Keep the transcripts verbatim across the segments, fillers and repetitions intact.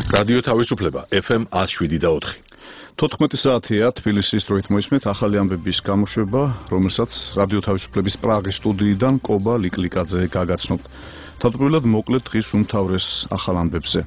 რადიო თავისუფლება ეფ ემ one oh seven და four. თოთხმეტი საათია თბილისის დროით მოისმენთ ახალი ამბების გამოშვება, რომელსაც რადიო თავისუფლების პრაღის სტუდიიდან კობა ლიკლიკაძე გაგაცნობთ. თავდაპირველად მოკლედ დღის უმთავრეს ახალ ამბებზე.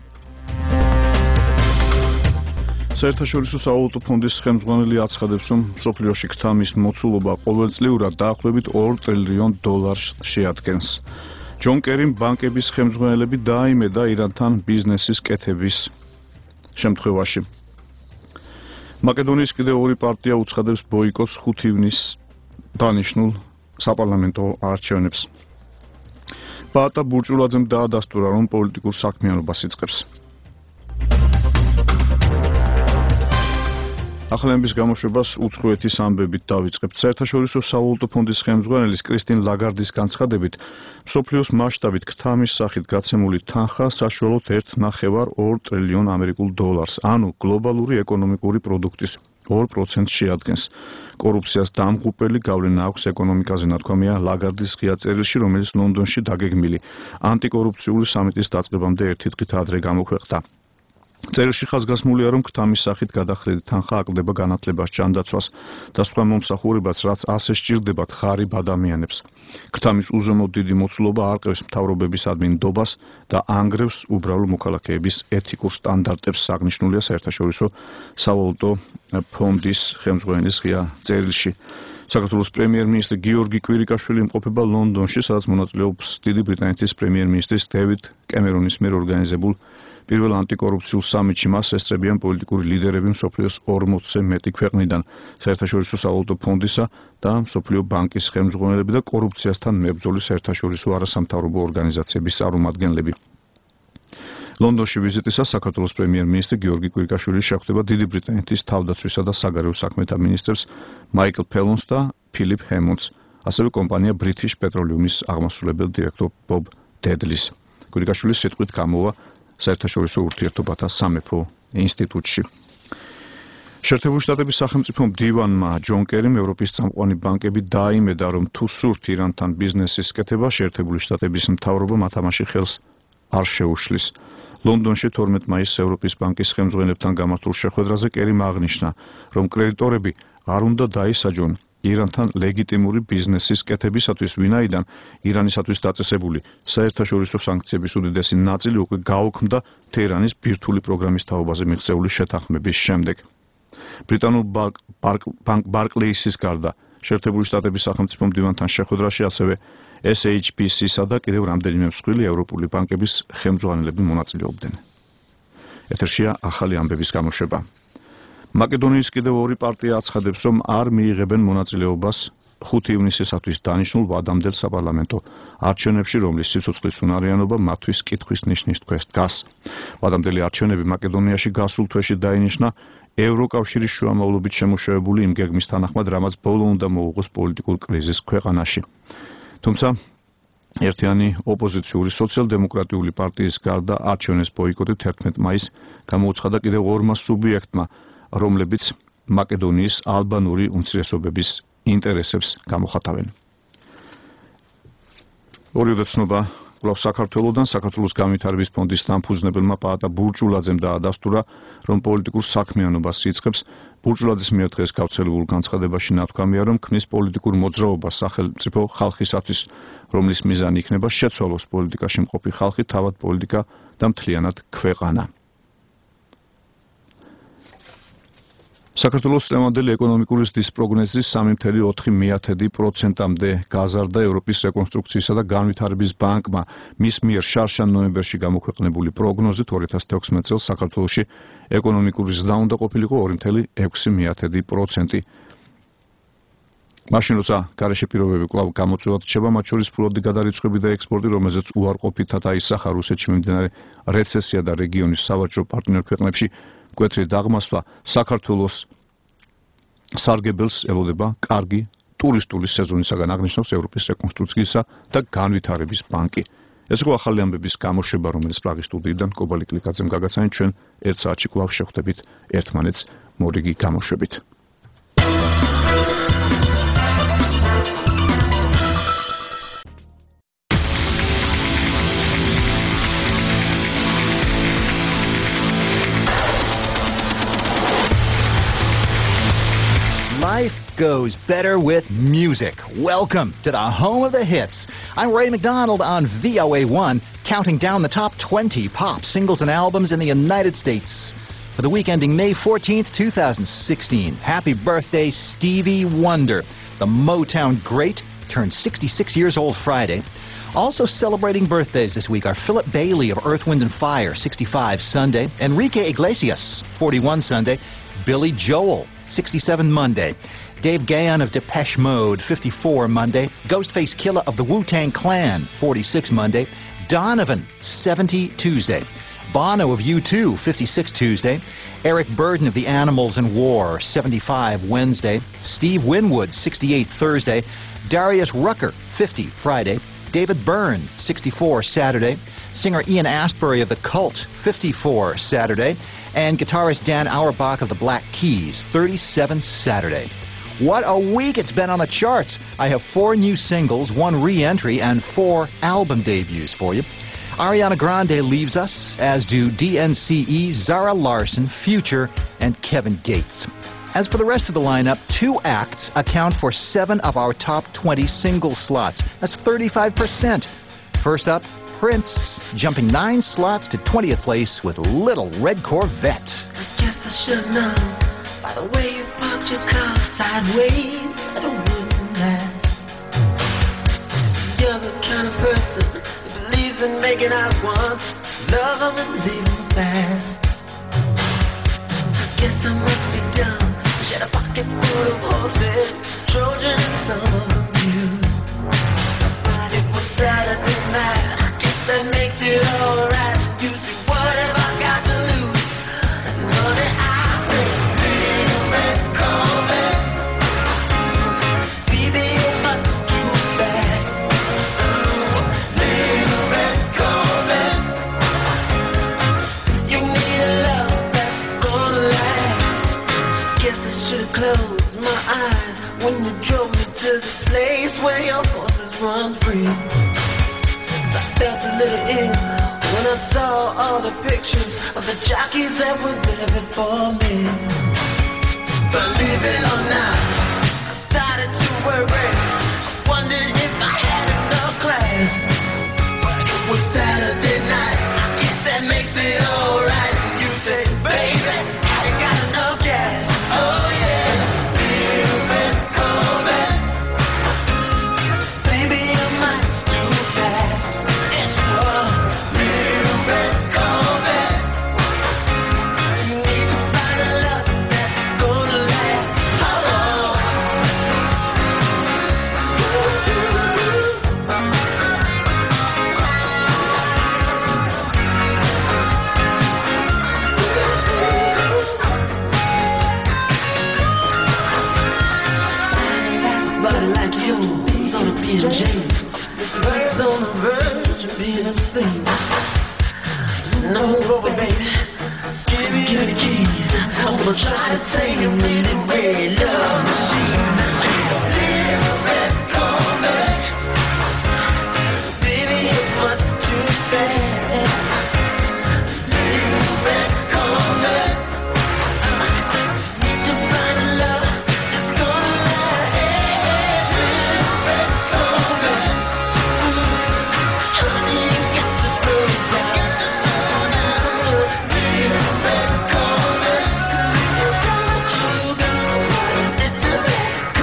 საერთაშორისო სავალუტო ფონდის ხელმძღვანელი აცხადებს, რომ მსოფლიოში ქთამის მოცულობა ყოველწლიურად დაახლოებით ორ ტრილიონ დოლარს შეადგენს. ჯონ კერიმ ბანკების ხელმძღვანელები დააიმედა ირანთან ბიზნესის კეთების შემთხვევაში. მაკედონიის კიდევ ორი პარტია უცხადებს ბოიკოტს ხუთი ივნის დანიშნულ საპარლამენტო არჩევნებს. ბაატა ბურჭულაძემ დაადასტურა, რომ პოლიტიკურ საქმიანობას იწყებს. ახალების გამოშვებას უცხოეთის ამბებით დავიწყებთ. საერთაშორისო სავალუტო ფონდის ხელმძღვანელის კრისტინ ლაგარდის განცხადებით, მსოფლიოს მასშტაბით ქთამის სახით გაცემული თანხა საშუალოდ ერთ ნახევარ ორ ტრილიონ ამერიკულ დოლარს, ანუ გლობალური ეკონომიკური პროდუქტის ორ პროცენტს შეადგენს. კორუფციას დამღუპელი გავლენა აქვს ეკონომიკაზე, ნათქვამია ლაგარდის ღია წერილში, რომელიც ლონდონში დაგეგმილი ანტიკორუფციული სამიტის დაწყებამდე ერთი დღით ადრე გამოქვეყნდა. წერილში ხაზგასმულია, რომ ქთამის სახით გადახრილი თანხა აკლდება განათლებას, ჯანდაცვას და სხვა მომსახურებაც, რაც ასე სჭირდებათ ღარიბ ადამიანებს. ქთამის უზომოდ დიდი მოცულობა არყევს მთავრობების ადმინდობას და ანგრევს უბრალო მოქალაქეების ეთიკურ სტანდარტებს, აღნიშნულია საერთაშორისო სავალუტო ფონდის ხელმძღვანელის ღია წერილში. საქართველოს პრემიერ-მინისტრი გიორგი კვირიკაშვილი იმყოფება ლონდონში, სადაც მონაწილეობს დიდი ბრიტანეთის პრემიერ-მინისტრის დევიდ კემერონის მიერ ორგანიზებულ პირველ ანტიკორუფციულ სამიტში. მას ესწრებიან პოლიტიკური ლიდერები მსოფლიოს ორმოცზე მეტი ქვეყნიდან, საერთაშორისო სავალუტო ფონდისა და მსოფლიო ბანკის ხელმძღვანელები და კორუფციასთან მებრძოლი საერთაშორისო არასამთავრობო ორგანიზაციების წარმომადგენლები. ლონდონში ვიზიტისას საქართველოს პრემიერ-მინისტრი გიორგი კვირიკაშვილი შეხვდება დიდი ბრიტანეთის თავდაცვისა და საგარეო საქმეთა მინისტრებს მაიკლ ფელონს და ფილიპ ჰემონდს, ასევე კომპანია ბრიტიშ პეტროლიუმის აღმასრულებელ დირექტორ ბობ დედლის. კვირიკაშვილის სიტყვით გამოვა საერთაშორისო ურთიერთობათა სამეფო ინსტიტუტში. შეერთებული შტატების სახელმწიფო მდივანმა ჯონ კერიმ ევროპის წამყვანი ბანკები დააიმედა, რომ თუ სურთ ირანთან ბიზნესის კეთება, შეერთებული შტატების მთავრობა მათ ამაში ხელს არ შეუშლის. ლონდონში თორმეტ მაისს ევროპის ბანკის ხელმძღვანელებთან გამართულ შეხვედრაზე კერიმ აღნიშნა, რომ კრედიტორები არ უნდა დაისაჯონ ირანთან ლეგიტიმური ბიზნესის კეთებისათვის, ვინაიდან ირანისათვის დაწესებული საერთაშორისო სანქციების უდიდესი ნაწილი უკვე გაუქმდა თეირანის ბირთვული პროგრამის თაობაზე მიღწეული შეთანხმების შემდეგ. ბრიტანულ ბანკ ბარკლეისის გარდა შეერთებული შტატების სახელმწიფო მდივანთან შეხვედრაში ასევე ეს ეიჩ ბი სი-სა და კიდევ რამდენიმე მსხვილი ევროპული ბანკების ხელმძღვანელები მონაწილეობდნენ. ეთერშია ახალი ამბების გამოშვება. მაკედონიის კიდევ ორი პარტია აცხადებს, რომ არ მიიღებენ მონაწილეობას ხუთი ივნისისათვის დანიშნულ ვადამდელ საპარლამენტო არჩევნებში, რომლის სიცოცხლის უნარიანობა მათთვის კითხვის ნიშნის თქოს დგას. ვადამდელი არჩევნები მაკედონიაში გასულ თვეში დაინიშნა ევროკავშირის შუამავლობით შემუშავებული იმ გეგმის თანახმად, რამაც ბოლო უნდა მოუღოს პოლიტიკურ კრიზისს ქვეყანაში. თუმცა ერთიანი ოპოზიციური სოციალ-დემოკრატიული პარტიის გარდა არჩევნების ბოიკოტი თერთმეტ მაისს გამოუცხადა კიდევ ორმა სუბიექტმა, რომლებიც მაკედონიის ალბანური უმცირესობების ინტერესებს გამოხატავენ. ორივე ცნობა კვლავ საქართველოდან. საქართველოს განვითარების ფონდის დამფუძნებელმა პაატა ბურჭულაძემ დაადასტურა, რომ პოლიტიკურ საქმიანობას იწყებს. ბურჭულაძის მიერ დღეს გავრცელებულ განცხადებაში ნათქვამია, რომ ქმნის პოლიტიკურ მოძრაობას სახელმწიფო ხალხისათვის, რომლის მიზანი იქნება შეცვალოს პოლიტიკაში მყოფი ხალხი, თავად პოლიტიკა და მთლიანად ქვეყანა. საქართველოს წლევანდელი ეკონომიკური ზრდის პროგნოზი სამი ფاصლე ოთხი პროცენტამდე გაზარდა. ევროპის რეკონსტრუქციისა და განვითარების ბანკმა მის მიერ შარშან-ნოემბერში გამოქვეყნებული პროგნოზით ორი ათას თექვსმეტ წელს საქართველოში ეკონომიკური ზრდა უნდა ყოფილიყო ორი ფاصლე ექვსი პროცენტი. მაშინ როცა გარეშე პირობები კვლავ გამოწვევად რჩება, მათ შორის ფულადი გადარიცხვები და ექსპორტი, რომელზეც უარყოფითად აისახა რუსეთში მიმდინარე რეცესია და რეგიონის სავაჭრო პარტნიორ ქვეყნებში მკვეთრი დაღმასვლა, საქართველოს სარგებელს ელოდება კარგი ტურისტული სეზონისაგან, აღნიშნავს ევროპის რეკონსტრუქციისა და განვითარების ბანკი. ეს იყო ახალი ამბების გამოშვება, რომელიც პრაღის სტუდიიდან კობა ლიკლიკაძემ გაგაცანით. ჩვენ ერთ საათში კვლავ შევხვდებით ერთმანეთს მორიგი გამოშვებით. goes better with music. Welcome to the home of the hits. I'm Ray McDonald on V O A one, counting down the top twenty pop singles and albums in the United States for the week ending May fourteenth, two thousand sixteen. Happy birthday, Stevie Wonder. The Motown great turned sixty-six years old Friday. Also celebrating birthdays this week are Philip Bailey of Earth, Wind and Fire, sixty-five Sunday. Enrique Iglesias, forty-one Sunday. Billy Joel, sixty-seven Monday. Dave Gahan of Depeche Mode, fifty-four Monday. Ghostface Killah of the Wu-Tang Clan, forty-six Monday. Donovan, seventy Tuesday. Bono of U two, fifty-six Tuesday. Eric Burden of the Animals and War, seventy-five Wednesday. Steve Winwood, sixty-eight Thursday. Darius Rucker, fifty Friday. David Byrne, sixty-four Saturday. Singer Ian Astbury of The Cult, fifty-four Saturday. And guitarist Dan Auerbach of the Black Keys, thirty-seven Saturday. What a week it's been on the charts. I have four new singles, one re-entry, and four album debuts for you. Ariana Grande leaves us, as do D N C E, Zara Larsson, Future, and Kevin Gates. As for the rest of the lineup, two acts account for seven of our top twenty single slots. That's thirty-five percent. First up, Prince, jumping nine slots to twentieth place with Little Red Corvette. I guess I should know by the way you parked your car sideways that it wouldn't last. You're the kind of person that believes in making out once, love them and leave them fast. I guess I must be dumb. She had a pocket full of horses, Trojan and some of them used. But it was Saturday night, I guess that makes it alright. You see, what have I got to lose? And honey, I say, little red Corvette, baby, you're much too fast. Little red Corvette, you need a love that's gonna last. Guess I should've closed my eyes when you drove me to the place where your horses run free. I felt a little ill when I saw all the pictures of the jockeys that were there before me. Believe it or not, I started to worry. I wondered if I had enough class. It was Saturday night, I guess that makes it alright. You say, baby, have you got enough gas? Oh yeah, little red Corvette, baby, your mind's too fast. It's your little red Corvette. You need to find a love that's gonna last. Oh, body like yours ought to be in chains. It's on the verge of being obscene. No, over, baby. Give me, give me the keys. I'm gonna try to tame your little red love machine. Little red Corvette, baby, you're much too fast. Little red Corvette, need to find a love that's gonna last. Little red Corvette, honey, you got to slow down. Little red Corvette, 'cause if you don't, you got a little red Corvette.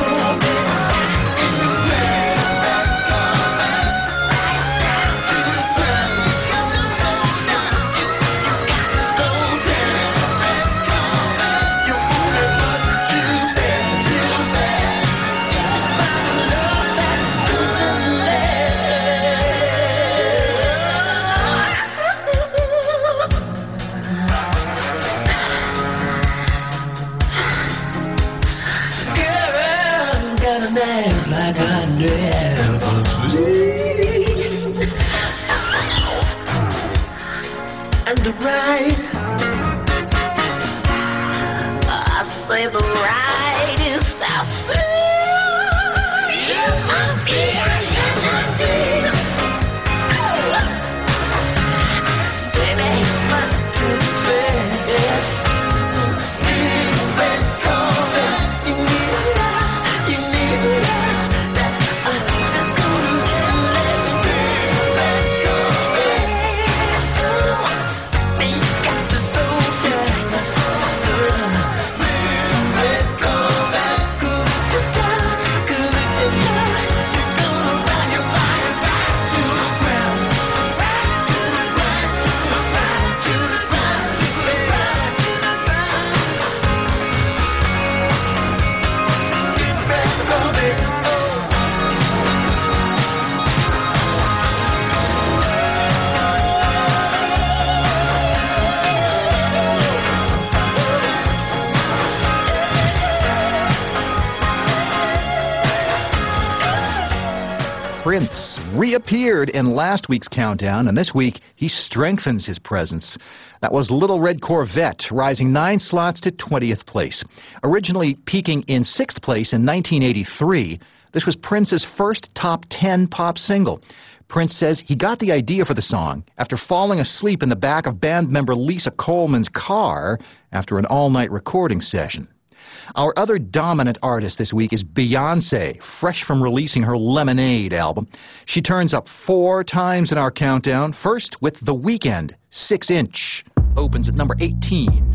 reappeared in last week's countdown, and this week he strengthens his presence. That was Little Red Corvette, rising nine slots to twentieth place. Originally peaking in sixth place in nineteen eighty-three, this was Prince's first top ten pop single. Prince says he got the idea for the song after falling asleep in the back of band member Lisa Coleman's car after an all-night recording session. Our other dominant artist this week is Beyoncé, fresh from releasing her Lemonade album. She turns up four times in our countdown, first with The Weeknd, six inch, opens at number eighteen.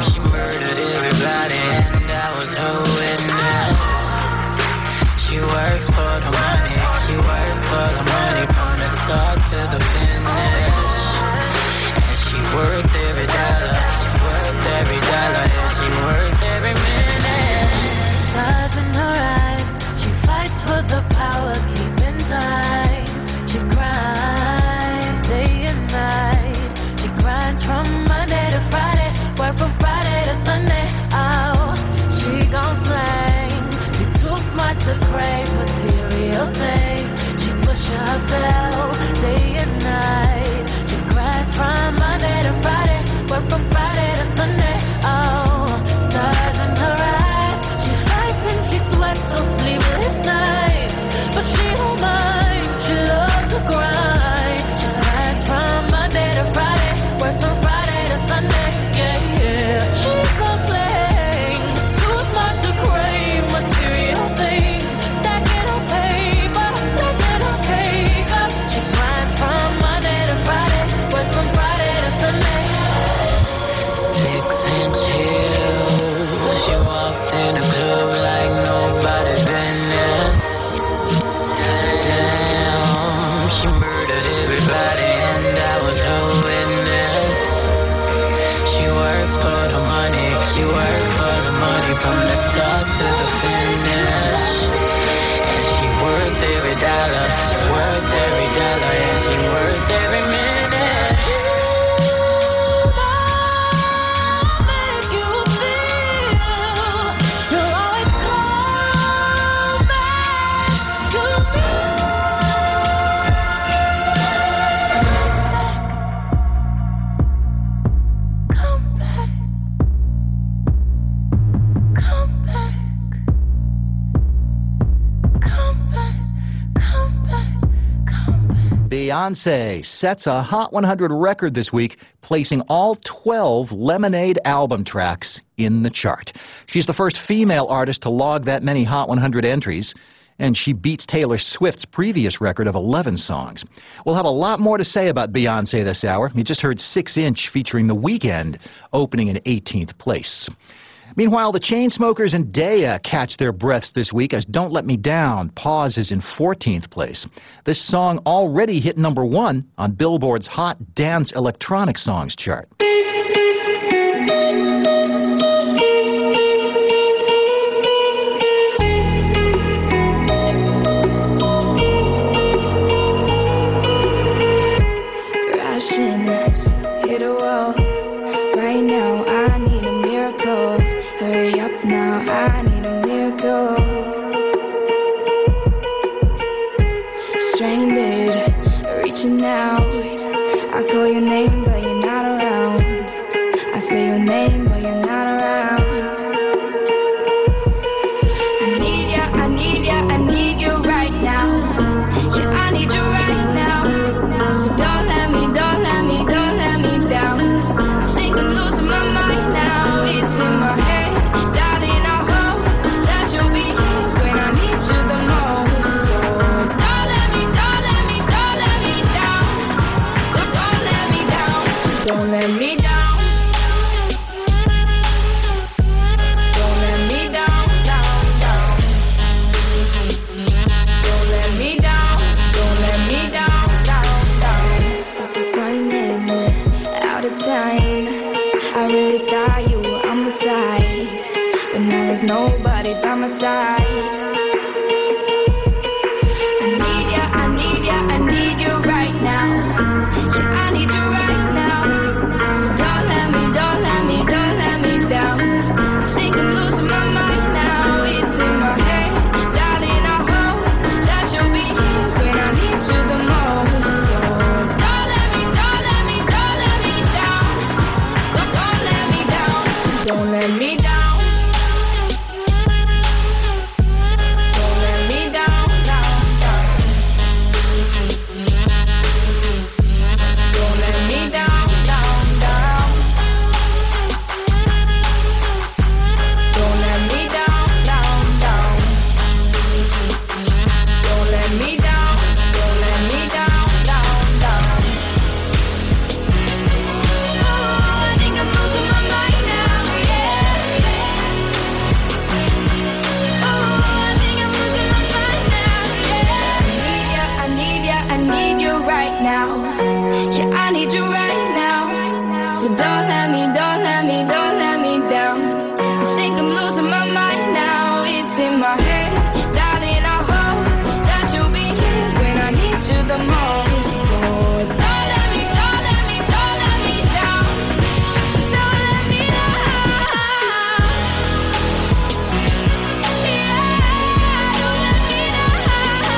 She works Beyonce sets a Hot one hundred record this week, placing all twelve Lemonade album tracks in the chart. She's the first female artist to log that many Hot one hundred entries, and she beats Taylor Swift's previous record of eleven songs. We'll have a lot more to say about Beyonce this hour. You just heard six inch featuring The Weeknd, opening in eighteenth place. Meanwhile, the Chainsmokers and Daya catch their breaths this week as Don't Let Me Down pauses in fourteenth place. This song already hit number one on Billboard's Hot Dance Electronic Songs chart. Crashing, hit a wall. Right now, I need a miracle. Hurry up now, I need a miracle. Stranded, reaching out. I call your name, but you're not around. I say your name, but you're not around. I need ya, I need ya, I need you right now. Yeah, I need you right now. So don't let me, don't let me, don't let me down. I think I'm losing my mind now. It's in my head. Don't let me down. Don't let me down, down, down. Don't let me down. Don't let me down, down, down. Running out of time. I really thought you were on my side, but now there's nobody by my side. I need ya, I need ya, I need you right now. Yeah, I need you right now. Don't let me down. Don't let me down, down, down. Don't let me down, down, down. Don't let me down, down, down. Don't let me down. Don't let me down, down, down. Oh, I think I'm losing my mind now. Now, yeah, I need you right now. So don't let me, don't let me, don't let me down. I think I'm losing my mind now. It's in my head, darling. I hope that you'll be here when I need you the most. So don't let me, don't let me, don't let me down. Don't let me down. Yeah, don't let me down.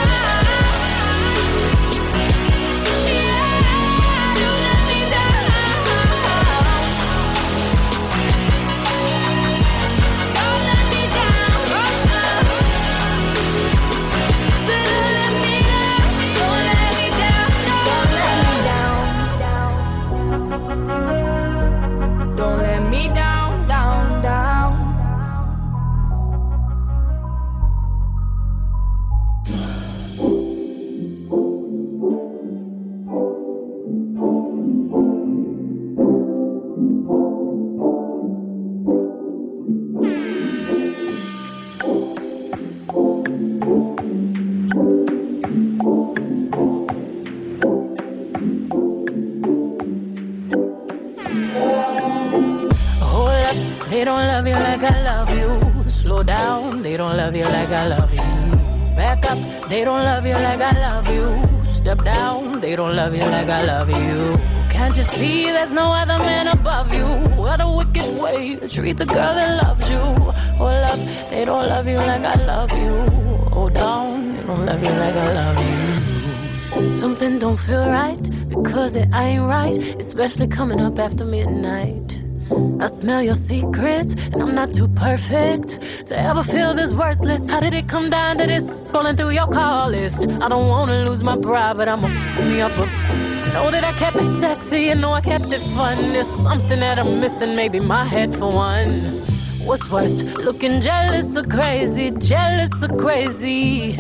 They don't love you like I love you. Slow down, they don't love you like I love you. Back up, they don't love you like I love you. Step down, they don't love you like I love you. Can't you see there's no other man above you? What a wicked way to treat the girl that loves you. Hold up, they don't love you like I love you. Hold down, they don't love you like I love you. Something don't feel right because it ain't right, especially coming up after midnight. I smell your secrets, and I'm not too perfect to ever feel this worthless. How did it come down to this? Scrolling through your call list. I don't wanna lose my pride, but I'ma f- me up. A- know that I kept it sexy, and know I kept it fun. There's something that I'm missing, maybe my head for one. What's worst, looking jealous or crazy, jealous or crazy?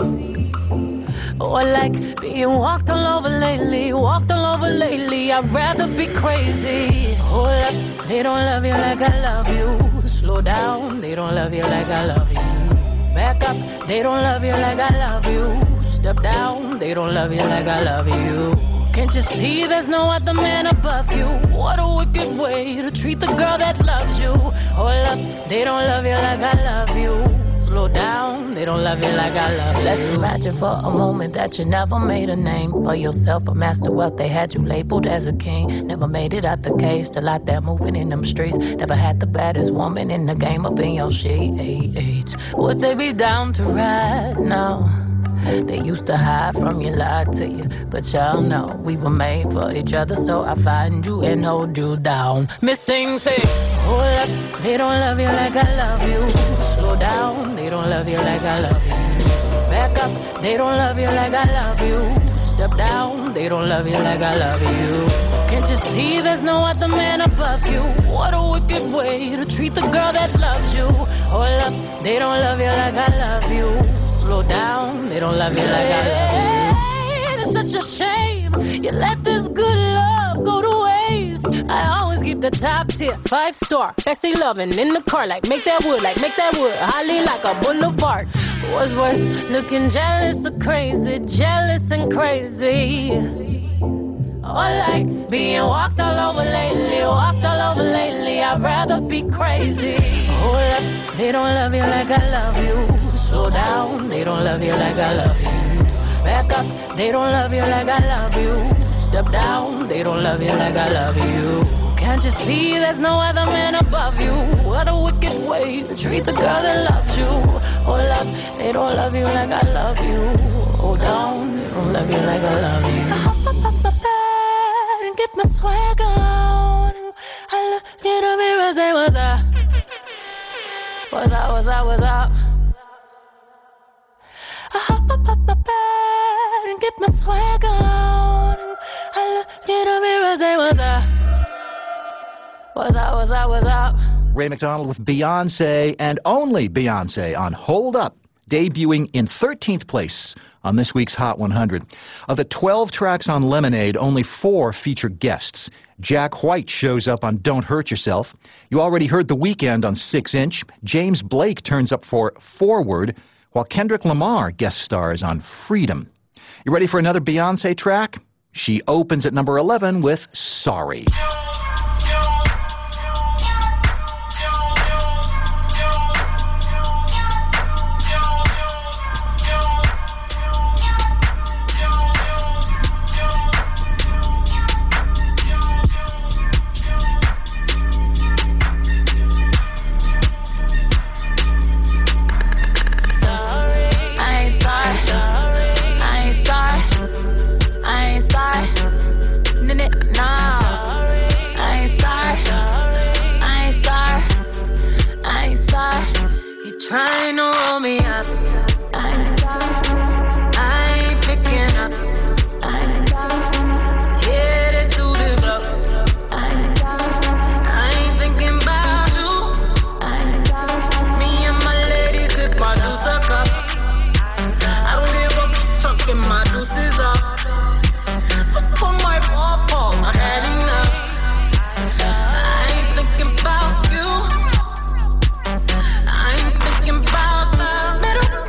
Or like being walked all over lately, walked all over lately. I'd rather be crazy. Hold up, they don't love you like I love you. Slow down, they don't love you like I love you. Back up, they don't love you like I love you. Step down, they don't love you like I love you. Can't you see there's no other man above you? What a wicked way to treat the girl that loves you. Hold up, they don't love you like I love you. Slow down, they don't love you like I love you. Let's imagine for a moment that you never made a name for yourself, a master wealth. They had you labeled as a king. Never made it out the cave, still out there moving in them streets. Never had the baddest woman in the game up in your sheets. Would they be down to ride now? They used to hide from you, lied to you, but y'all know we were made for each other, so I find you and hold you down. Missing, say, hold up, they don't love you like I love you. Slow down, they don't love you like I love you. Back up, they don't love you like I love you. Step down, they don't love you like I love you. Can't you see there's no other man above you? What a wicked way to treat the girl that loves you. Hold up, they don't love you like I love you. Slow down, they don't love you like I love you. It's such a shame you let this good love go to waste. I always keep the top tier, five star, sexy loving in the car, like make that wood, like make that wood, highly like a boulevard. What's worse, looking jealous or crazy, jealous and crazy. Or like being walked all over lately, walked all over lately. I'd rather be crazy. Hold up, they don't love you like I love you. Slow down, they don't love you like I love you. Back up, they don't love you like I love you. Step down, they don't love you like I love you. Can't you see there's no other man above you? What a wicked way to treat the girl that loves you. Hold up, they don't love you like I love you. Hold down, they don't love you like I love you. I hop up off my bed and get my swag on. I look in the mirror and say, what's up? What's up, what's up, what's up? I hop up off my bed and get my swag on. I look in the mirror and say, what's up? What's up, what's up, what's up? Ray McDonald with Beyonce, and only Beyonce, on Hold Up, debuting in thirteenth place on this week's Hot one hundred. Of the twelve tracks on Lemonade, only four feature guests. Jack White shows up on Don't Hurt Yourself. You already heard The Weeknd on six inch. James Blake turns up for Forward, while Kendrick Lamar guest stars on Freedom. You ready for another Beyonce track? She opens at number eleven with Sorry. Trying to roll me up. I ain't sorry. I ain't picking up. I ain't sorry. Headed to the block. I ain't sorry. I ain't thinking about you. I ain't sorry. Me and my ladies sip my juice a cup. I don't give a fuck if my juice is up. For my pawpaw, I had enough. I ain't thinking about you. I ain't thinking about the middle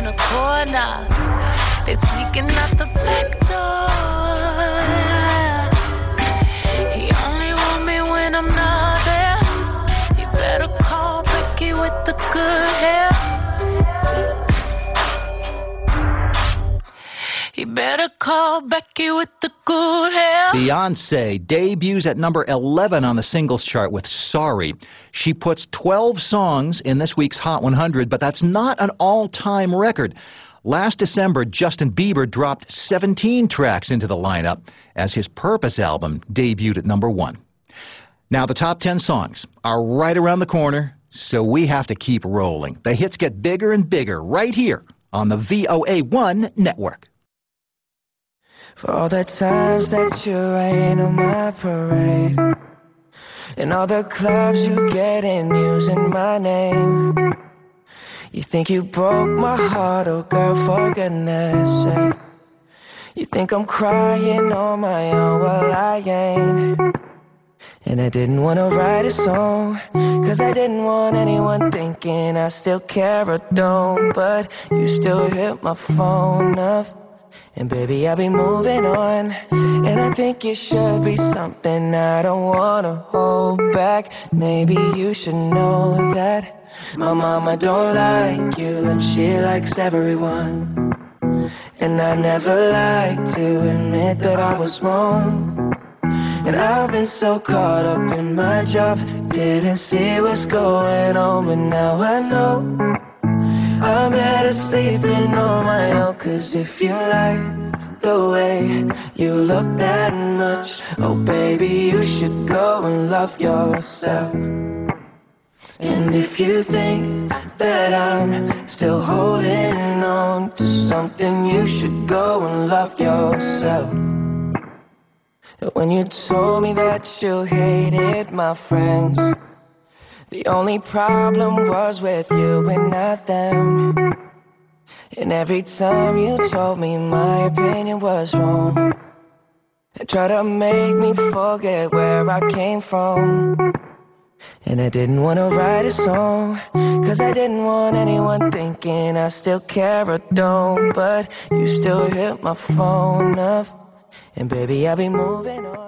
the corner. They sneaking out the back door. He only want me when I'm not there. You better call Becky with the good hair. You better call Becky with the good hair. Beyonce debuts at number eleven on the singles chart with Sorry. She puts twelve songs in this week's Hot one hundred, but that's not an all-time record. Last December, Justin Bieber dropped seventeen tracks into the lineup as his Purpose album debuted at number one. Now, the top ten songs are right around the corner, so we have to keep rolling. The hits get bigger and bigger right here on the V O A one network. For all the times that you rain on my parade, and all the clubs you get in using my name. You think you broke my heart, oh girl, for goodness sake. You think I'm crying on my own, well I ain't. And I didn't want to write a song, cause I didn't want anyone thinking I still care or don't. But you still hit my phone up, and baby I'll be moving on. And I think it should be something I don't want to hold back. Maybe you should know that my mama don't like you, and she likes everyone. And I never like to admit that I was wrong. And I've been so caught up in my job, didn't see what's going on. But now I know I'm better sleeping on my own. Cause if you like the way you look that much, oh baby, you should go and love yourself. And if you think that I'm still holding on to something, you should go and love yourself. When you told me that you hated my friends, the only problem was with you and not them. And every time you told me my opinion was wrong, and tried to make me forget where I came from. And I didn't want to write a song, cause I didn't want anyone thinking I still care or don't. But you still hit my phone up, and baby I'll be moving on.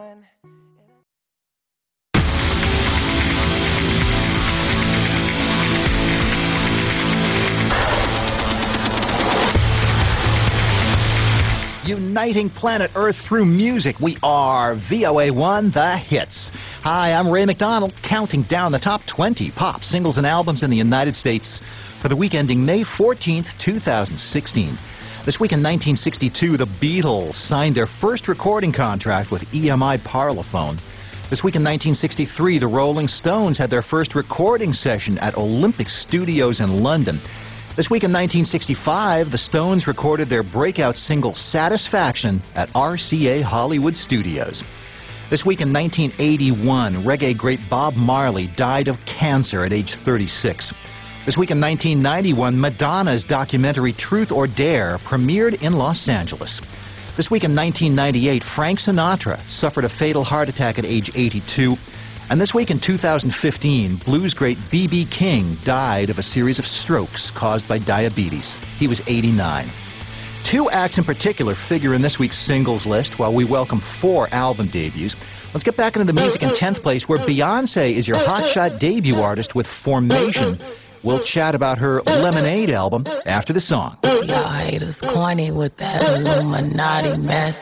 Uniting planet Earth through music. We are V O A one, The Hits. Hi, I'm Ray McDonald, counting down the top twenty pop singles and albums in the United States for the week ending May fourteenth, two thousand sixteen. This week in nineteen sixty-two, the Beatles signed their first recording contract with E M I Parlophone. This week in nineteen sixty-three, the Rolling Stones had their first recording session at Olympic Studios in London. This week in nineteen sixty-five, the Stones recorded their breakout single Satisfaction at R C A Hollywood Studios. This week in nineteen eighty-one, reggae great Bob Marley died of cancer at age thirty-six. This week in nineteen ninety-one, Madonna's documentary Truth or Dare premiered in Los Angeles. This week in nineteen ninety-eight, Frank Sinatra suffered a fatal heart attack at age eighty-two. And this week in two thousand fifteen, blues great B B King died of a series of strokes caused by diabetes. He was eighty-nine. Two acts in particular figure in this week's singles list, while we welcome four album debuts. Let's get back into the music in tenth place, where Beyonce is your hotshot debut artist with Formation. We'll chat about her Lemonade album after the song. Y'all haters corny with that Illuminati mess.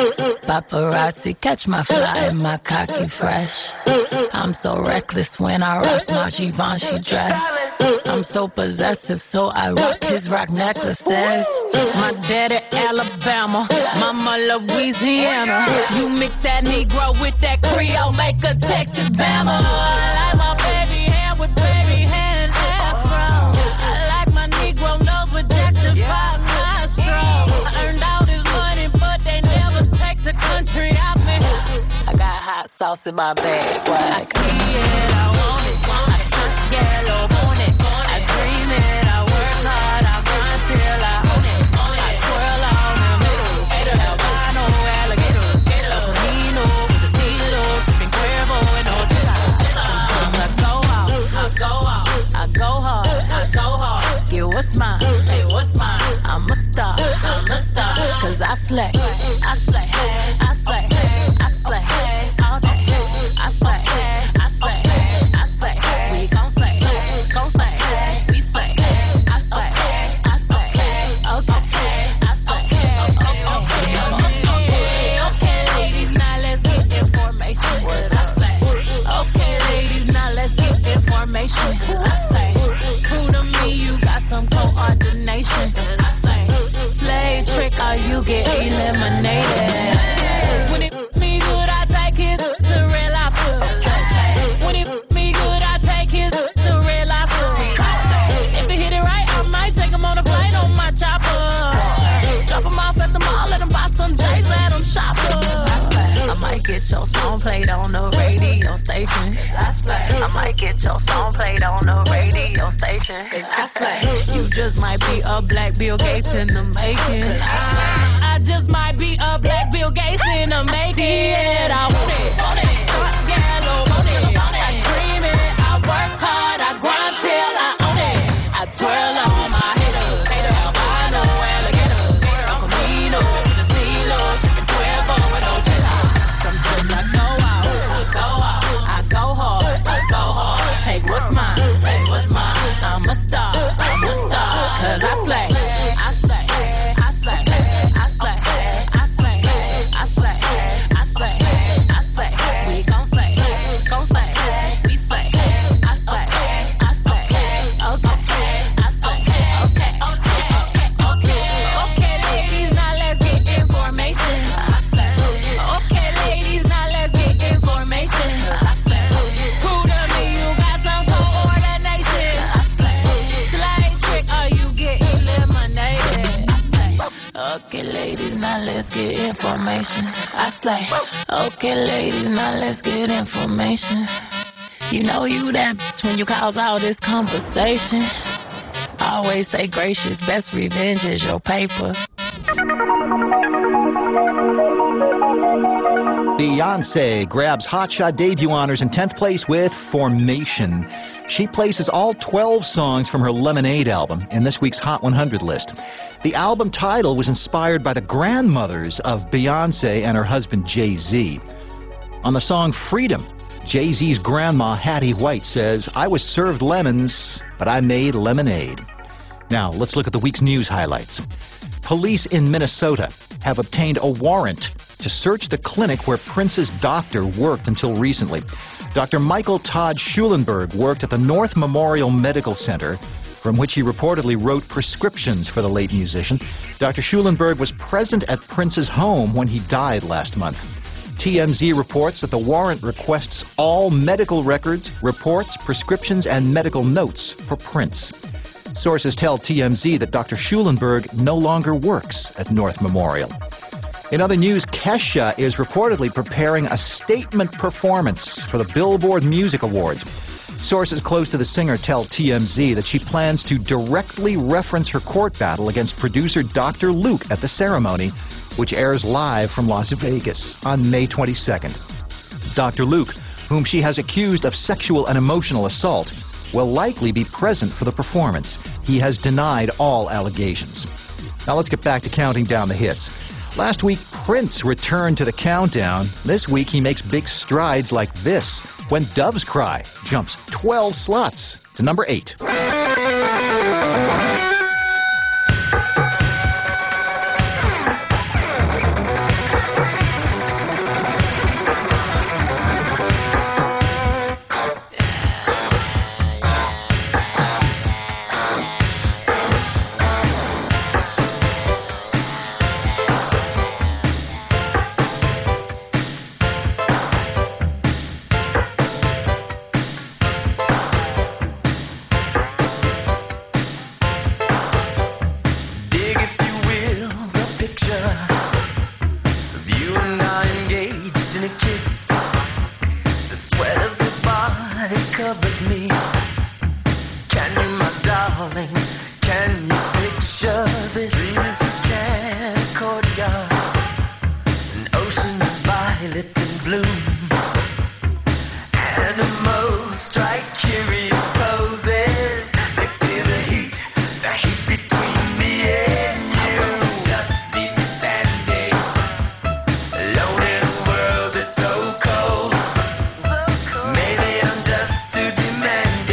Paparazzi catch my fly and my cocky fresh. I'm so reckless when I rock my Givenchy dress. I'm so possessive, so I rock his rock necklaces. My daddy Alabama, mama Louisiana. You mix that Negro with that Creole, make a Texas Bama. I like my baby hair with baby hair and afro. I like my Negro nose with justified nostrils. I earned all this money, but they never take the country out me. I got hot sauce in my bag, swag. I see it, I want it, I search yellow, want it. I dream it, I work hard, I grind till I own it. I twirl on them, albino alligator, El Camino with the Tito, keeping Cuervo and Ojeda. I go out, I go out, I go hard, I go hard. Get what's mine, hey, what's mine? played on the radio station. I slay. I might get your song played on the radio station. I slay. You just might be a black Bill Gates in the making. I, I just might be a black Bill Gates in the making. Yeah, I want it. Want it. Yeah, Lord, want it. I dream it. I work hard. I grind till I own it. I twirl on my haters. Albino, alligators. Uncle Mino, the Zilo, sipping Cuervo with no chilla. Sometimes I go out. I go out. I go hard. I go hard. Take what's mine. Take what's mine. I'm a star. I'm a star. Cause I slay. I slay. I slay. I slay. I slay. I slay. I slay. I slay. We gon' slay. Gon' slay. We slay. I slay. I slay. Okay. I slay. Okay. Okay. Okay. Okay. Okay, ladies, now let's get information. I slay. Okay, ladies, now let's get information. I slay. Prove to me you got some coordination. I slay. Slide trick or you get eliminated. I slay. Okay, ladies, now let's get information. I slay. Okay, ladies, now let's get information. You know you that bitch when you cause all this conversation. Always stay gracious, best revenge is your paper. Beyonce grabs Hotshot debut honors in tenth place with Formation. She places all twelve songs from her Lemonade album in this week's Hot one hundred list. The album title was inspired by the grandmothers of Beyonce and her husband Jay-Z. On the song Freedom, Jay-Z's grandma Hattie White says, "I was served lemons, but I made lemonade." Now, let's look at the week's news highlights. Police in Minnesota have obtained a warrant to search the clinic where Prince's doctor worked until recently. Doctor Michael Todd Schulenberg worked at the North Memorial Medical Center, from which he reportedly wrote prescriptions for the late musician. Doctor Schulenberg was present at Prince's home when he died last month. T M Z reports that the warrant requests all medical records, reports, prescriptions, and medical notes for Prince. Sources tell T M Z that Doctor Schulenberg no longer works at North Memorial. In other news, Kesha is reportedly preparing a statement performance for the Billboard Music Awards. Sources close to the singer tell T M Z that she plans to directly reference her court battle against producer Doctor Luke at the ceremony, which airs live from Las Vegas on May twenty-second. Doctor Luke, whom she has accused of sexual and emotional assault, will likely be present for the performance. He has denied all allegations. Now let's get back to counting down the hits. Last week, Prince returned to the countdown. This week, he makes big strides like this, when Doves Cry jumps twelve slots to number eight. Maybe I'm just too demanding.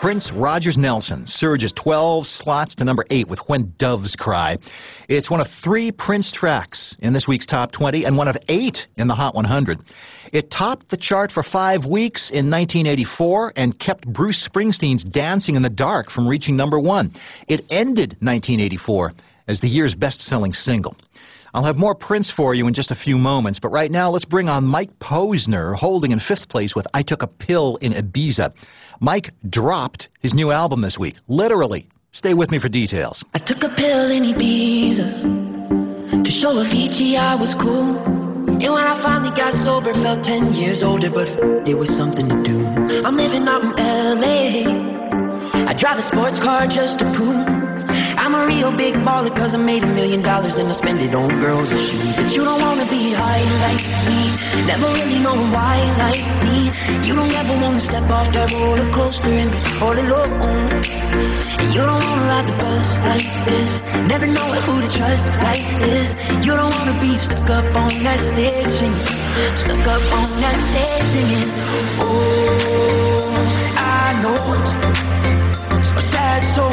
Prince Rogers Nelson surges twelve slots to number eight with When Doves Cry. It's one of three Prince tracks in this week's Top twenty and one of eight in the Hot one hundred. It topped the chart for five weeks in nineteen eighty-four and kept Bruce Springsteen's Dancing in the Dark from reaching number one. It ended nineteen eighty-four as the year's best-selling single. I'll have more Prince for you in just a few moments, but right now let's bring on Mike Posner, holding in fifth place with I Took a Pill in Ibiza. Mike dropped his new album this week, literally. Stay with me for details. I took a pill in Ibiza to show Avicii I was cool. And when I finally got sober, felt ten years older, but it was something to do. I'm living out in L A. I drive a sports car just to prove I'm a real big baller, cause I made a million dollars and I spend it on girls and shoes. But you don't wanna be high like me, never really know why like me. You don't ever wanna step off that roller coaster and be all alone. And you don't wanna ride the bus like this, never know who to trust like this. You don't wanna be stuck up on that stage singing, stuck up on that stage singing. Oh, I know a sad soul,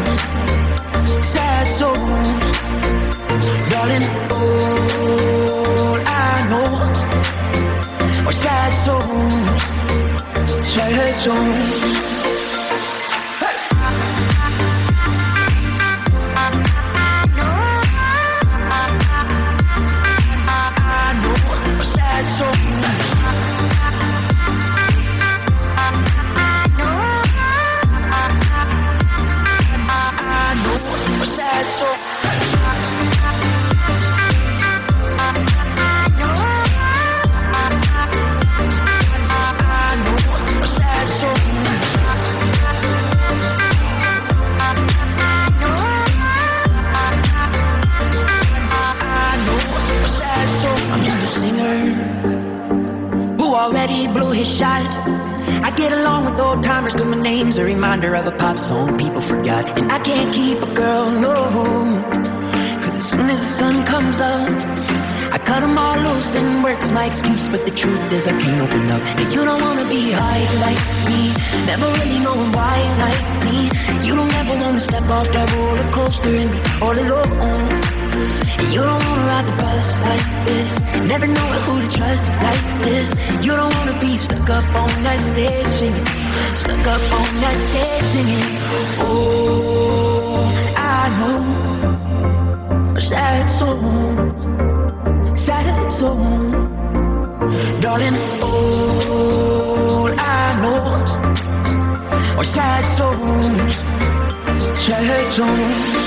sad souls, darling, all I know are sad souls, sad souls. Hey! I know are sad souls. Sad soul. Sad soul. I'm just a singer who already blew his shot. I get along with old timers cause my name's a reminder of a pop song people forgot. And I can't keep a girl, no, cause as soon as the sun comes up I cut them all loose and work's my excuse. But the truth is I can't open up. And you don't wanna be high like me, never really knowing why like me. You don't ever wanna step off that roller coaster and be all alone. And you don't wanna ride the bus like this, never know who to trust like this. You don't wanna be stuck up on that stage singing, stuck up on that stage singing. Oh, I know a sad soul, sad soul, darling. All I know are sad souls, sad souls.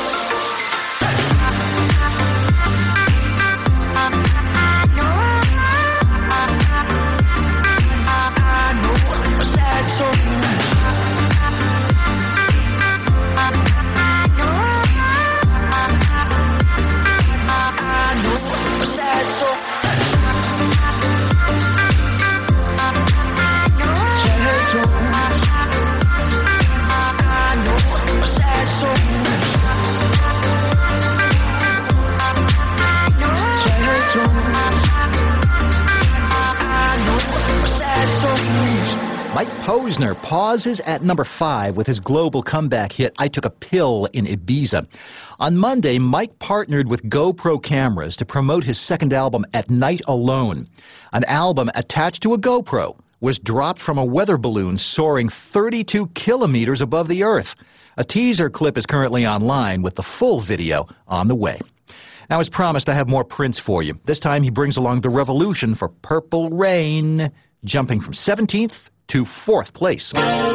Posner pauses at number five with his global comeback hit, I Took a Pill in Ibiza. On Monday, Mike partnered with GoPro cameras to promote his second album, At Night Alone. An album attached to a GoPro was dropped from a weather balloon soaring thirty-two kilometers above the earth. A teaser clip is currently online with the full video on the way. Now, as promised, I have more Prince for you. This time he brings along The Revolution for Purple Rain, jumping from seventeenth to fourth place.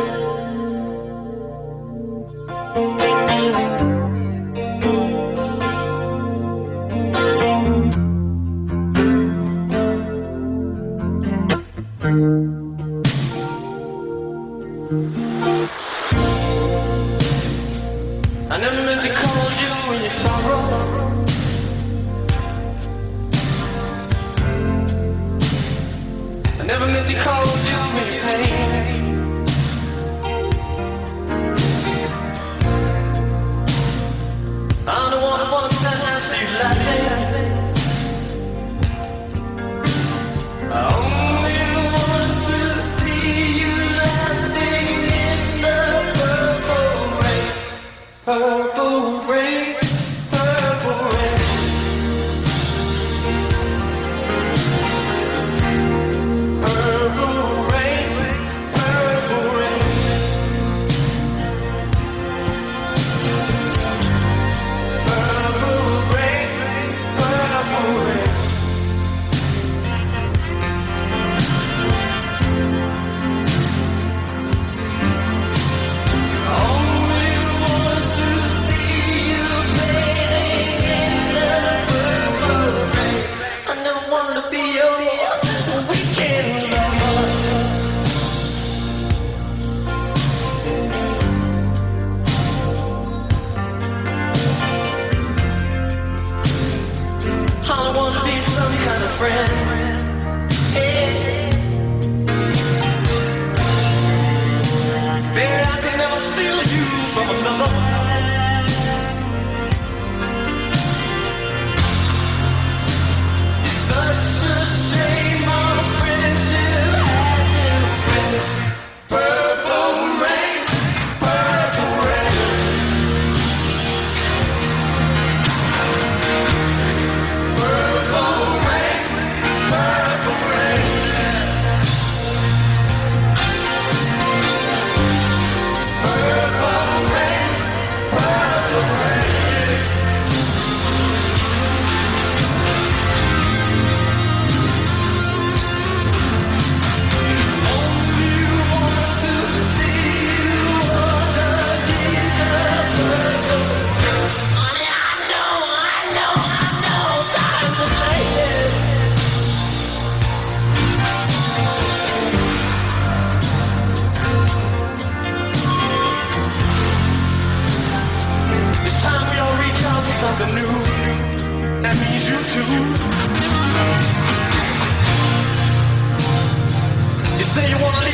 I never meant to call you in your sorrow. I never meant to call you in your pain. I don't wanna want to have you like that. I only want to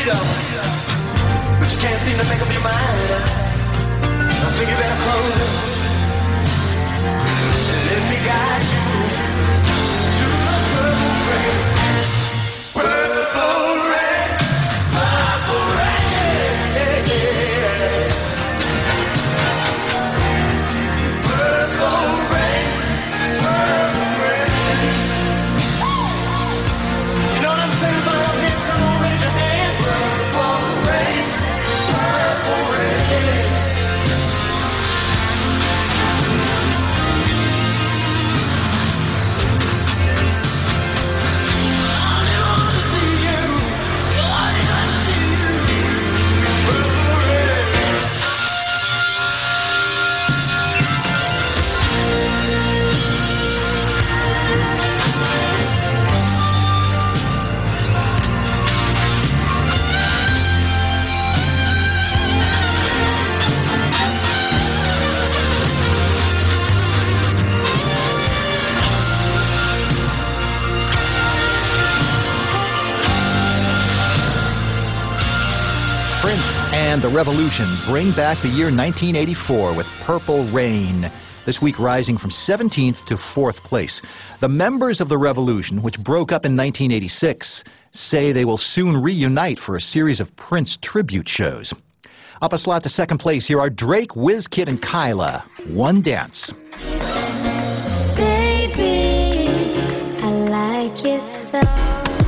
you though, but you can't seem to make up your mind. I think you better close it and let me guide you to the purple rain. Purple rain, purple rain. Purple rain, purple rain. You know what I'm saying about this? Come on, raise your hand. Purple rain, purple rain. And the Revolution bring back the year nineteen eighty-four with Purple Rain, this week rising from seventeenth to fourth place. The members of the Revolution, which broke up in nineteen eighty-six, say they will soon reunite for a series of Prince tribute shows. Up a slot to second place, here are Drake, WizKid, and Kyla. One Dance. Baby, I like your stuff.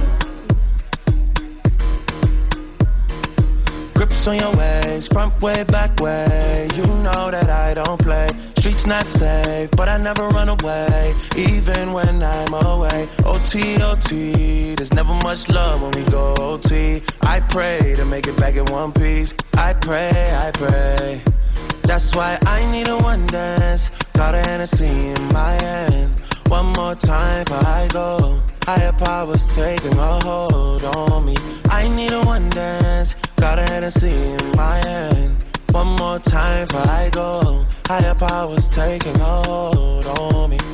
Grips on your ways, front way, back way. You know that I don't play. Streets not safe, but I never run away, even when I'm away. O T, O T, there's never much love when we go O T. I pray to make it back in one piece. I pray, I pray. That's why I need a one dance. Got a Hennessy in my hand. One more time before I go. Higher powers taking a hold on me. I need a one dance. Got a Hennessy in my hand. One more time before I go. Higher powers taking a hold on me.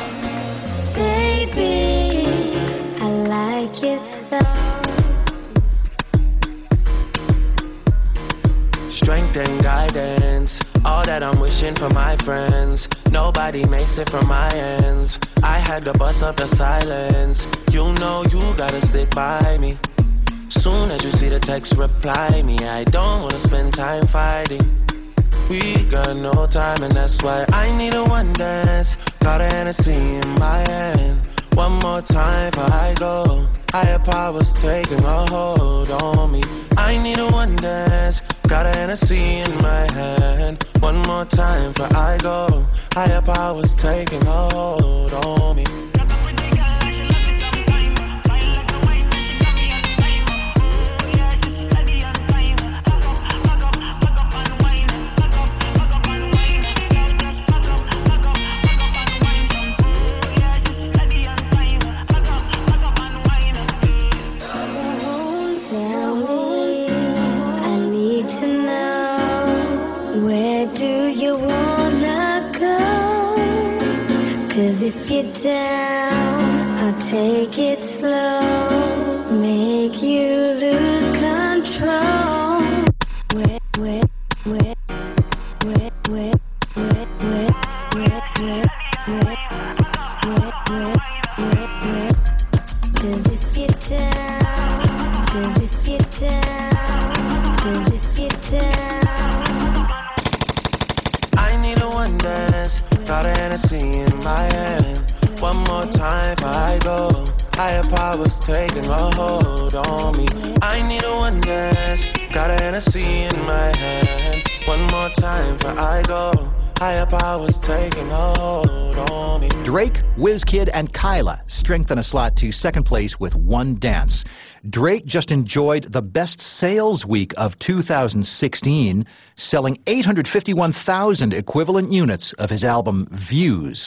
Baby, I like your stuff. Strength and guidance, all that I'm wishing for my friends. Nobody makes it from my ends. I had to bust up the silence. You know you gotta stick by me. Soon as you see the text, reply me. I don't wanna spend time fighting. We got no time, and that's why I need a one dance. Got a Hennessy in my hand. One more time before I go. Higher powers taking a hold on me. I need a one dance. Got a Hennessy in my hand. One more time before I go. Higher powers taking a hold on me. If you're down, I'll take it slow, make you lose control. Wet, wet, wet, wet, wet, wet, wet, wet, wet, wet, wet, wet, wet, wet. 'Cause if you're down, 'cause if you're down, 'cause if you're down. I need a one dance, got a Hennessy in my hand. One more time before I go. Higher powers taking a hold on me. I need a one dance. Got a Hennessy in my hand. One more time before I go. Higher powers taking a hold on me. Drake, WizKid, and Kyla strengthen a slot to second place with One Dance. Drake just enjoyed the best sales week of two thousand sixteen, selling eight hundred fifty-one thousand equivalent units of his album Views.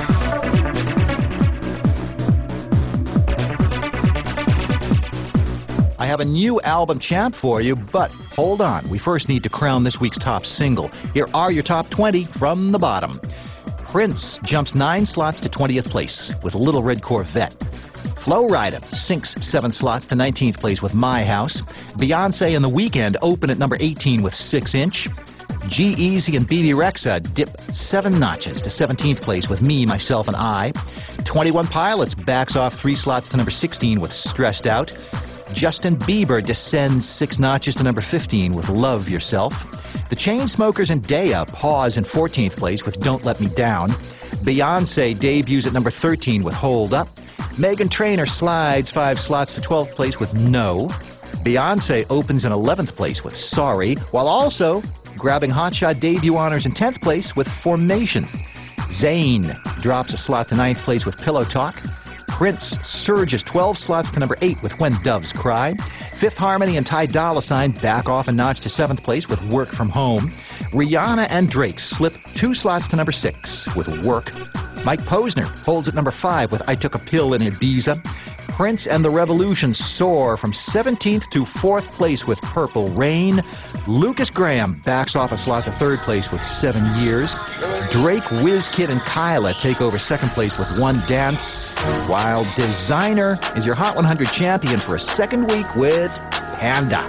I have a new album champ for you, but hold on. We first need to crown this week's top single. Here are your top twenty from the bottom. Prince jumps nine slots to twentieth place with Little Red Corvette. Flow Rida sinks seven slots to nineteenth place with My House. Beyonce and The Weeknd open at number eighteen with six inch. G-Eazy and B B Rexha dip seven notches to seventeenth place with Me, Myself, and I. twenty-one Pilots backs off three slots to number sixteen with Stressed Out. Justin Bieber descends six notches to number fifteen with Love Yourself. The Chainsmokers and Daya pause in fourteenth place with Don't Let Me Down. Beyonce debuts at number thirteen with Hold Up. Meghan Trainor slides five slots to twelfth place with No. Beyonce opens in eleventh place with Sorry, while also grabbing Hotshot debut honors in tenth place with Formation. Zayn drops a slot to ninth place with Pillow Talk. Prince surges twelve slots to number eight with When Doves Cry. Fifth Harmony and Ty Dolla Sign back off a notch to seventh place with Work From Home. Rihanna and Drake slip two slots to number six with Work. Mike Posner holds at number five with I Took a Pill in Ibiza. Prince and the Revolution soar from seventeenth to fourth place with Purple Rain. Lucas Graham backs off a slot to third place with Seven Years. Drake, Wizkid, and Kyla take over second place with One Dance, while Designer is your Hot one hundred champion for a second week with Panda.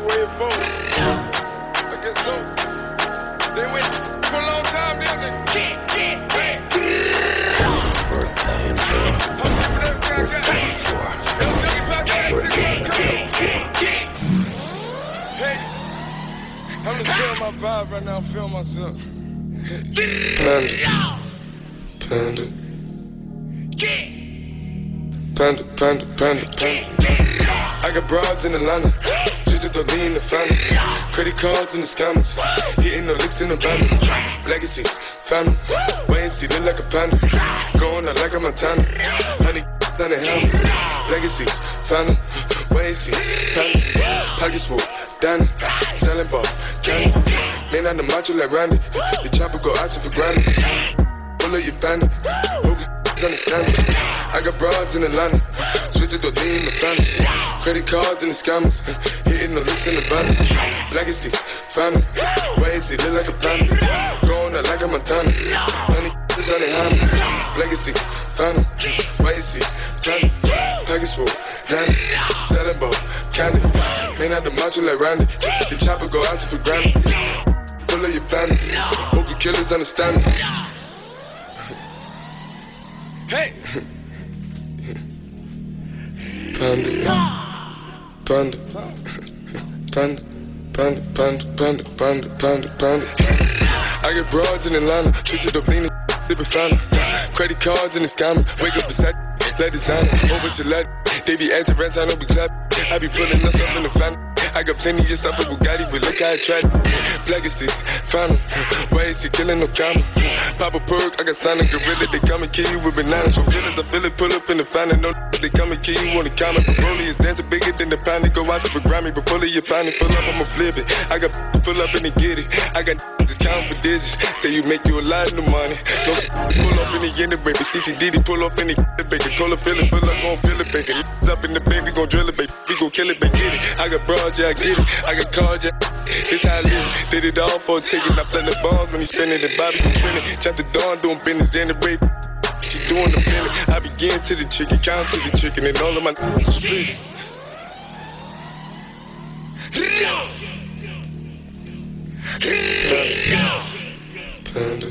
I'm just feeling my vibe right now, I'm feeling myself. Panda. Panda. Panda, panda, panda, panda. I got broads in Atlanta, just to lean the family. Credit cards in the scammers, hitting the licks in the van. Legacies, family, wait and see, look like a panda. Going out like a Montana, honey, down the helmets. Legacies, family, wait and see, family. Pockets full, Danny, selling ball, candy. Man on the macho like Randy, the chopper go out to for granted. Pull up your bandit, hope you understand it. I got broads in Atlanta, switch to lean the family. Credit cards in the scammers, hitting the licks in the van. Legacy, family, wait and see, look like a panda. Going out like a Montana, honey, on the hammers. Legacy, family, wait and see, family. Package full, Danny, selling ball, candy. Man out the macho like Randy, the chopper go out to for granted. Pull up your bandit, hope you killers understand me. Hey! Panda, panda, panda, panda, panda, panda, panda, panda, panda. I get broads in Atlanta, twisted up leaning, different family. Credit cards in the scammers, wake up beside, let designer, over to let. They be acting rents, I know we clap. I be pulling us up in the van. I got plenty of stuff with Bugatti, but look how I tried. Legacies, final, why is he killing no comma? Pop a perk, I got signed a gorilla, they come and kill you with bananas. For feelings, I feel it, pull up in the fan, and no they come and kill you on the comment. Broly is dancing bigger than the pound, they go out to the Grammy, but pull it, you find it, pull up, I'ma flip it. I got pull up and they get it. I got discount for digits, say you make you a lot of money. No pull up in the end, baby, C T D D, pull up in the baby, call it, feel it, pull up, gon' feel it, baby. Up in the bed, we gon' drill it, baby, we gon' kill it, baby, get it. I got broads, yeah, I get it. I got cards, yeah, it's how I live. Did it all for a ticket, I play the bombs when he spinning the Bobby trending. Chop the dawn, doing business in the rape. She doing the feeling. I begin to the chicken, count to the chicken, and all of my niggas split. Panda.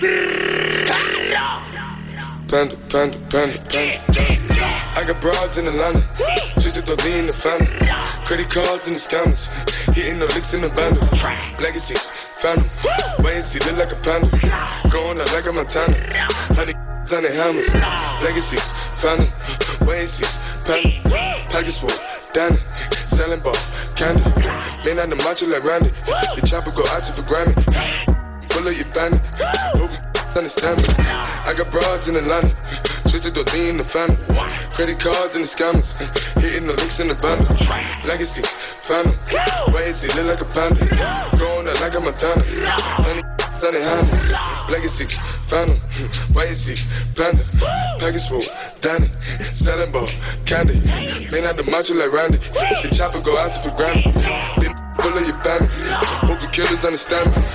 Panda, panda, panda, panda. I got broads in Atlanta, just to lean the family. Credit cards in the scammers, hitting the licks in the bundle. Legacies, family, wait and see, look like a panda. Going out like a Montana, honey, on the hammers. Legacies, family, wait and see, family. Package full, Danny, selling ball, candy. Man on the macho like Randy, the chopper go out to for Grammy. Pull up your bandit, hope you understand me. I got broads in Atlanta, twisted to lean the family. Credit cards and the scammers, hitting the licks in the bundle. Legacies, family, wait and see, look like a panda. Going out like a Montana, honey, on the hammers. Legacies, family, wait and see, panda. Package full, Danny, selling ball, candy. Man out the macho like Randy, the chopper go out to for Grammy. Then pull up your bandit, hope you killers understand me.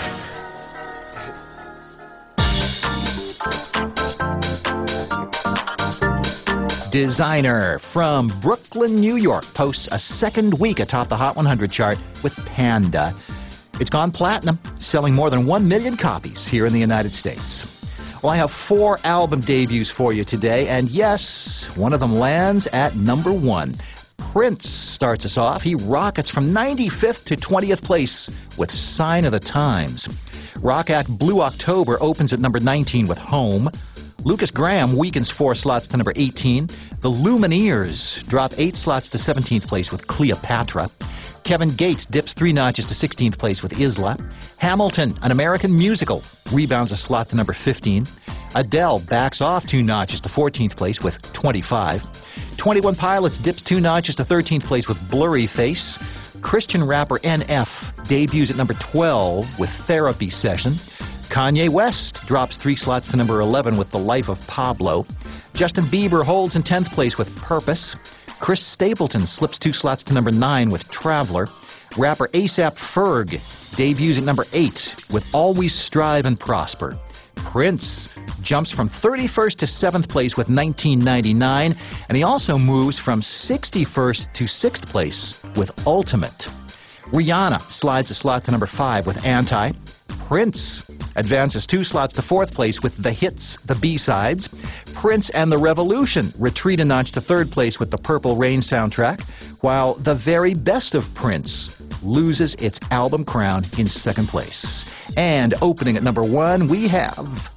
Designer from Brooklyn, New York, posts a second week atop the Hot one hundred chart with Panda. It's gone platinum, selling more than one million copies here in the United States. Well, I have four album debuts for you today, and yes, one of them lands at number one. Prince starts us off. He rockets from ninety-fifth to twentieth place with Sign of the Times. Rock act Blue October opens at number nineteen with Home. Lucas Graham weakens four slots to number eighteen. The Lumineers drop eight slots to seventeenth place with Cleopatra. Kevin Gates dips three notches to sixteenth place with Isla. Hamilton, An American Musical, rebounds a slot to number fifteen. Adele backs off two notches to fourteenth place with twenty-five. twenty-one Pilots dips two notches to thirteenth place with Blurry Face. Christian rapper N F debuts at number twelve with Therapy Session. Kanye West drops three slots to number eleven with The Life of Pablo. Justin Bieber holds in tenth place with Purpose. Chris Stapleton slips two slots to number nine with Traveler. Rapper ASAP Ferg debuts at number eight with Always Strive and Prosper. Prince jumps from thirty-first to seventh place with nineteen ninety-nine, and he also moves from sixty-first to sixth place with Ultimate. Rihanna slides a slot to number five with Anti. Prince advances two slots to fourth place with The Hits, the B-Sides. Prince and the Revolution retreat a notch to third place with the Purple Rain soundtrack, while The Very Best of Prince loses its album crown in second place. And opening at number one, we have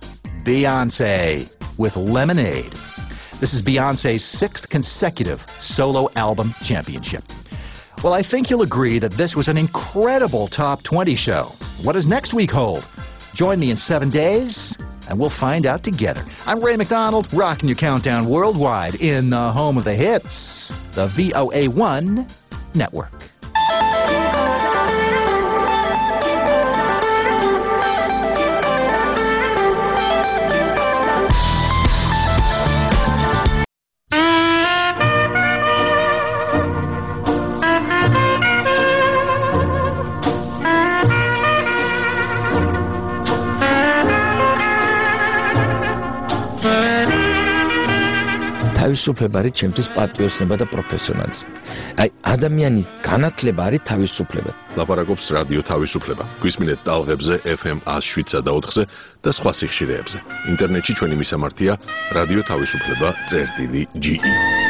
Beyoncé with Lemonade. This is Beyoncé's sixth consecutive solo album championship. Well, I think you'll agree that this was an incredible Top twenty show. What does next week hold? Join me in seven days, and we'll find out together. I'm Ray McDonald, rocking your countdown worldwide in the home of the hits, the V O A one Network. თავისუფლება არის ჩემთვის პატრიოტიზმი და პროფესიონალიზმი. აი, ადამიანის განათლება არის თავისუფლება. ლაპარაკობს რადიო თავისუფლება. გვისმინეთ ტალღებზე F M one oh seven და ოთხზე და სხვა სიხშირეებზე. ინტერნეტში ჩვენი მისამართია რადიო თავისუფლება წერტილი G E.